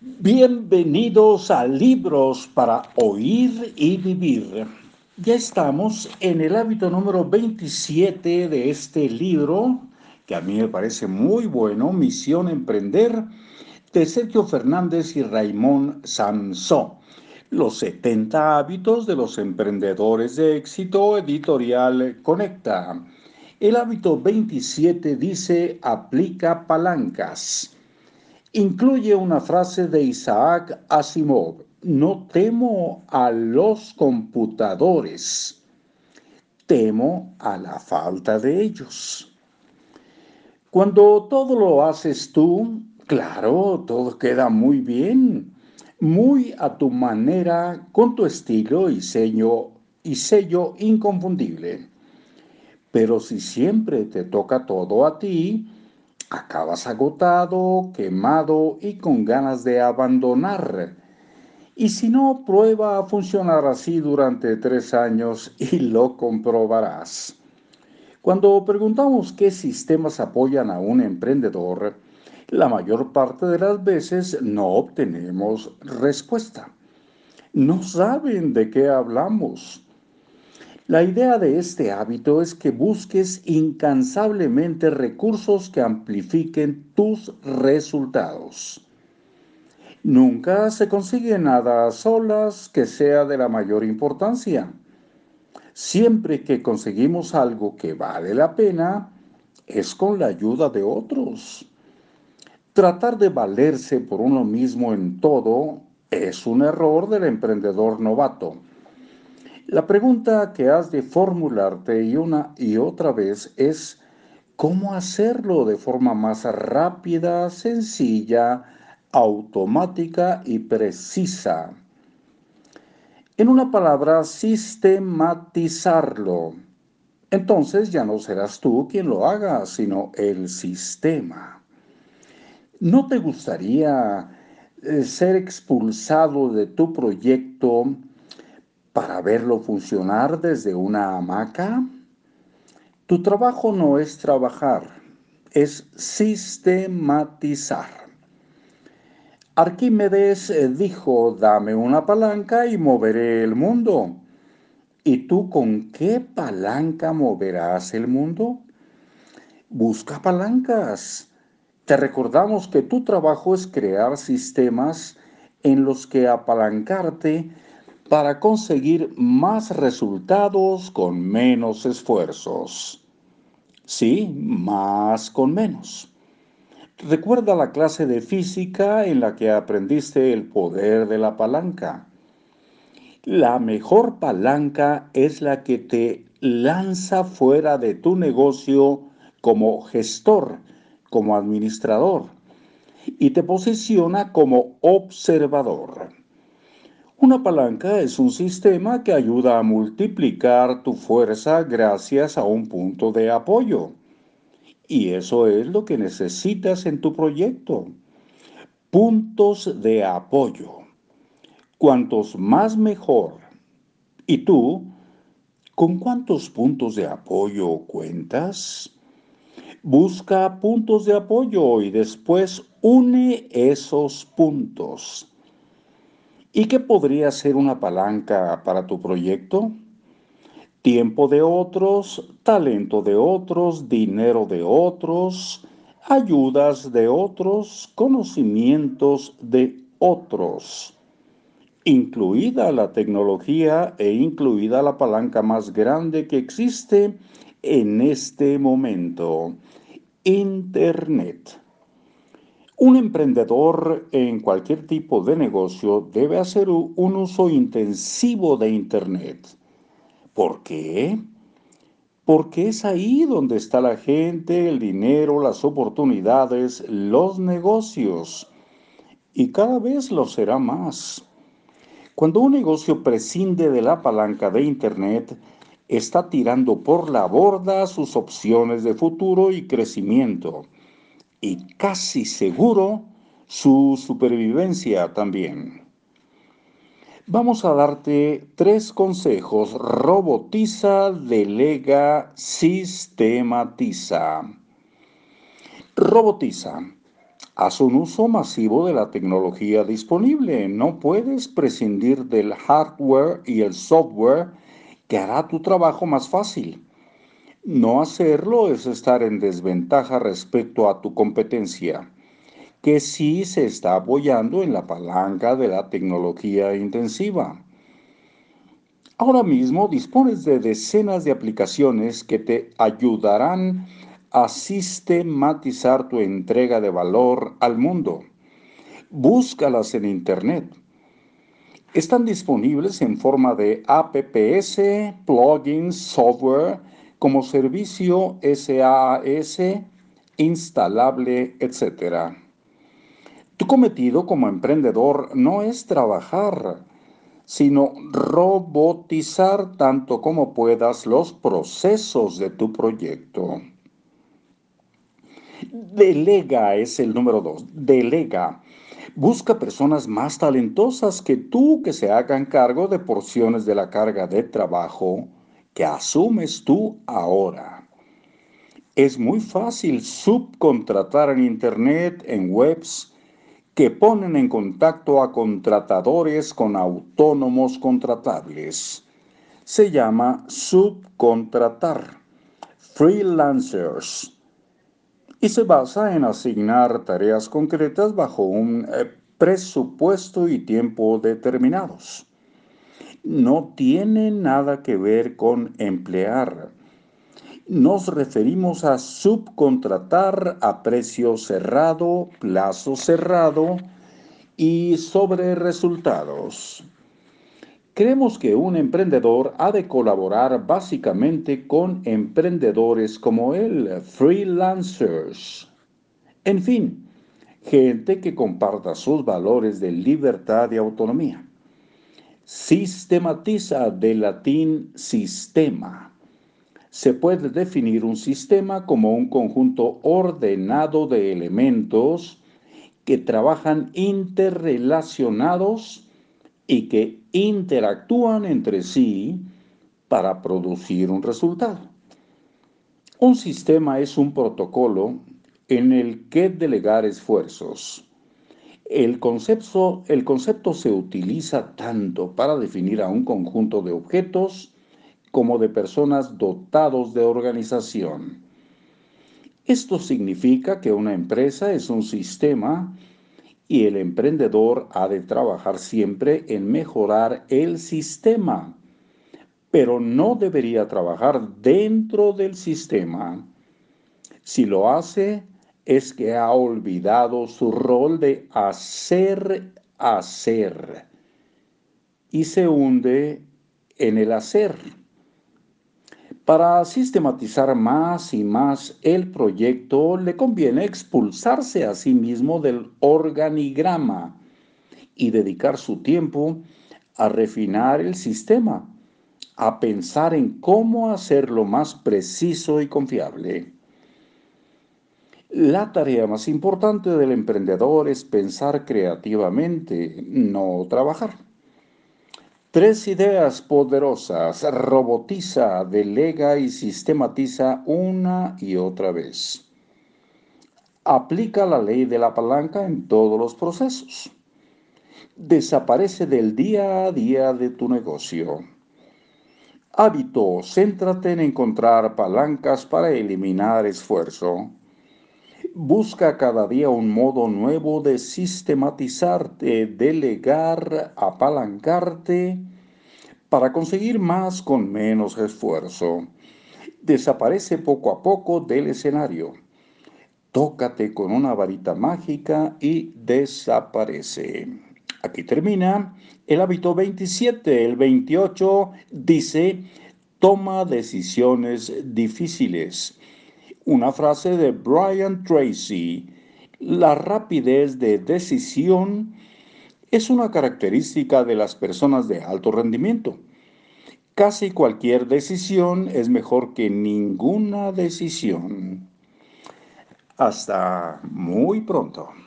Bienvenidos a Libros para Oír y Vivir. Ya estamos en el hábito número 27 de este libro, que a mí me parece muy bueno, Misión Emprender, de Sergio Fernández y Raymond Samson. Los 70 hábitos de los emprendedores de éxito, editorial Conecta. El hábito 27 dice, aplica palancas. Incluye una frase de Isaac Asimov: no temo a los computadores, temo a la falta de ellos. Cuando todo lo haces tú, claro, todo queda muy bien, muy a tu manera, con tu estilo y sello inconfundible. Pero si siempre te toca todo a ti, acabas agotado, quemado y con ganas de abandonar. Y si no, prueba a funcionar así durante 3 años y lo comprobarás. Cuando preguntamos qué sistemas apoyan a un emprendedor, la mayor parte de las veces no obtenemos respuesta. No saben de qué hablamos. La idea de este hábito es que busques incansablemente recursos que amplifiquen tus resultados. Nunca se consigue nada a solas que sea de la mayor importancia. Siempre que conseguimos algo que vale la pena, es con la ayuda de otros. Tratar de valerse por uno mismo en todo es un error del emprendedor novato. La pregunta que has de formularte y una y otra vez es: ¿cómo hacerlo de forma más rápida, sencilla, automática y precisa? En una palabra, sistematizarlo. Entonces ya no serás tú quien lo haga, sino el sistema. ¿No te gustaría ser expulsado de tu proyecto para verlo funcionar desde una hamaca? Tu trabajo no es trabajar, es sistematizar. Arquímedes dijo: dame una palanca y moveré el mundo. ¿Y tú con qué palanca moverás el mundo? Busca palancas. Te recordamos que tu trabajo es crear sistemas en los que apalancarte para conseguir más resultados con menos esfuerzos. Sí, más con menos. Recuerda la clase de física en la que aprendiste el poder de la palanca. La mejor palanca es la que te lanza fuera de tu negocio como gestor, como administrador, y te posiciona como observador. Una palanca es un sistema que ayuda a multiplicar tu fuerza gracias a un punto de apoyo. Y eso es lo que necesitas en tu proyecto. Puntos de apoyo. Cuantos más mejor. ¿Y tú, con cuántos puntos de apoyo cuentas? Busca puntos de apoyo y después une esos puntos. ¿Y qué podría ser una palanca para tu proyecto? Tiempo de otros, talento de otros, dinero de otros, ayudas de otros, conocimientos de otros, incluida la tecnología e incluida la palanca más grande que existe en este momento: Internet. Un emprendedor en cualquier tipo de negocio debe hacer un uso intensivo de Internet. ¿Por qué? Porque es ahí donde está la gente, el dinero, las oportunidades, los negocios. Y cada vez lo será más. Cuando un negocio prescinde de la palanca de Internet, está tirando por la borda sus opciones de futuro y crecimiento. Y casi seguro su supervivencia también. Vamos a darte 3 consejos. Robotiza, delega, sistematiza. Robotiza. Haz un uso masivo de la tecnología disponible. No puedes prescindir del hardware y el software que hará tu trabajo más fácil. No hacerlo es estar en desventaja respecto a tu competencia, que sí se está apoyando en la palanca de la tecnología intensiva. Ahora mismo dispones de decenas de aplicaciones que te ayudarán a sistematizar tu entrega de valor al mundo. Búscalas en Internet. Están disponibles en forma de apps, plugins, software, como servicio SaaS, instalable, etc. Tu cometido como emprendedor no es trabajar, sino robotizar tanto como puedas los procesos de tu proyecto. Delega es el número 2. Delega. Busca personas más talentosas que tú que se hagan cargo de porciones de la carga de trabajo que asumes tú ahora. Es muy fácil subcontratar en Internet, en webs, que ponen en contacto a contratadores con autónomos contratables. Se llama subcontratar, freelancers, y se basa en asignar tareas concretas bajo un presupuesto y tiempo determinados. No tiene nada que ver con emplear. Nos referimos a subcontratar a precio cerrado, plazo cerrado y sobre resultados. Creemos que un emprendedor ha de colaborar básicamente con emprendedores como él, freelancers. En fin, gente que comparta sus valores de libertad y autonomía. Sistematiza, del latín sistema. Se puede definir un sistema como un conjunto ordenado de elementos que trabajan interrelacionados y que interactúan entre sí para producir un resultado. Un sistema es un protocolo en el que delegar esfuerzos. El concepto se utiliza tanto para definir a un conjunto de objetos como de personas dotados de organización. Esto significa que una empresa es un sistema y el emprendedor ha de trabajar siempre en mejorar el sistema, pero no debería trabajar dentro del sistema. Si lo hace, es que ha olvidado su rol de hacer y se hunde en el hacer. Para sistematizar más y más el proyecto, le conviene expulsarse a sí mismo del organigrama y dedicar su tiempo a refinar el sistema, a pensar en cómo hacerlo más preciso y confiable. La tarea más importante del emprendedor es pensar creativamente, no trabajar. 3 ideas poderosas: robotiza, delega y sistematiza una y otra vez. Aplica la ley de la palanca en todos los procesos. Desaparece del día a día de tu negocio. Hábito: céntrate en encontrar palancas para eliminar esfuerzo. Busca cada día un modo nuevo de sistematizarte, delegar, apalancarte para conseguir más con menos esfuerzo. Desaparece poco a poco del escenario. Tócate con una varita mágica y desaparece. Aquí termina el hábito 27. El 28 dice: toma decisiones difíciles. Una frase de Brian Tracy: la rapidez de decisión es una característica de las personas de alto rendimiento. Casi cualquier decisión es mejor que ninguna decisión. Hasta muy pronto.